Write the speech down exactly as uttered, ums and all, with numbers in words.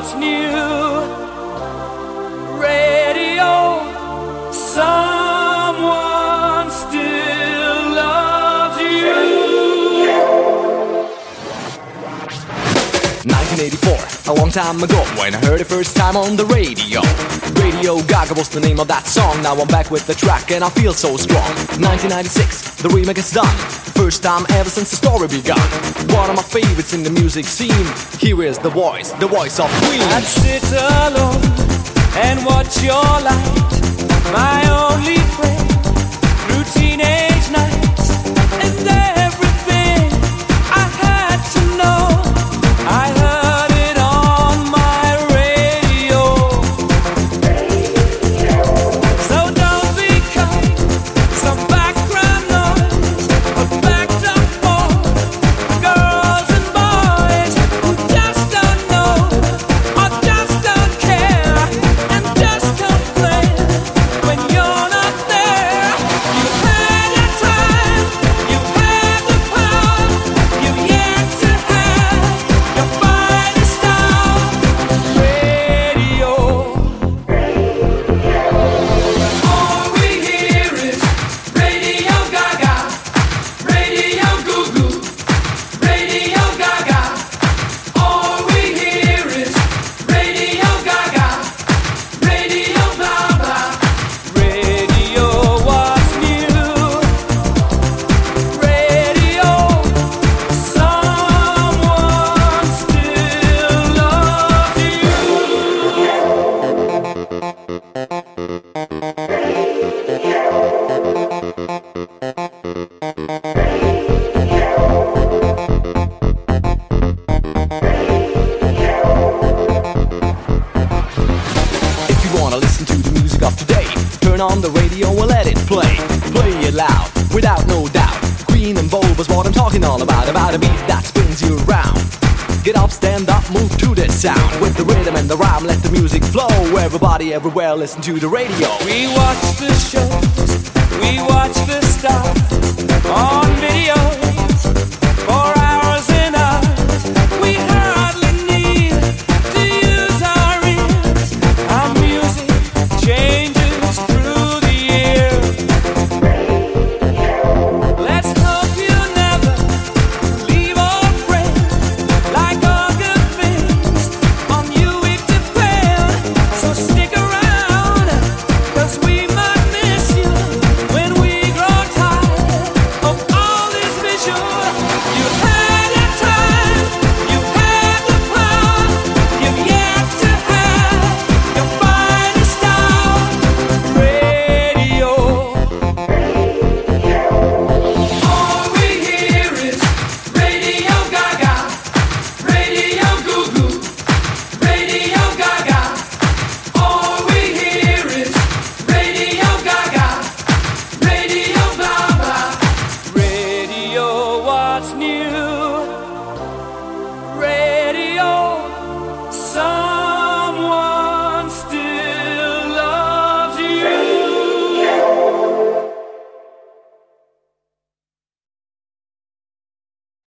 was new. Radio, someone still loves you. nineteen eighty-four, a long time ago, when I heard it first time on the radio. Radio Gaga was the name of that song. Now I'm back with the track and I feel so strong. nineteen ninety-six, the remake is done. First time ever since the story begun. One of my favorites in the music scene. Here is the voice, the voice of Queen. I'd sit alone and watch your light, my only friend, through teenage nights. And everything I had to know, I heard it on my radio. So don't be kind, some background noise, but backed up for girls and boys who just don't know or just don't care and just complain when you're not there. You had your time, you had the power, you've yet to have your finest hour. Radio. All we hear is Radio Gaga, Radio Goo Goo, Radio Gaga. All we hear is Radio Gaga, Radio blah blah. Radio was new. Radio, someone still loves you. If you wanna listen to the music of today, turn on the radio and let it play. Play it loud, without no doubt. Green and bold was what I'm talking all about. About a beat that spins you around. Get up, stand up, move to this sound. With the rhythm and the rhyme, let the music flow. Everybody everywhere listen to the radio. We watch the shows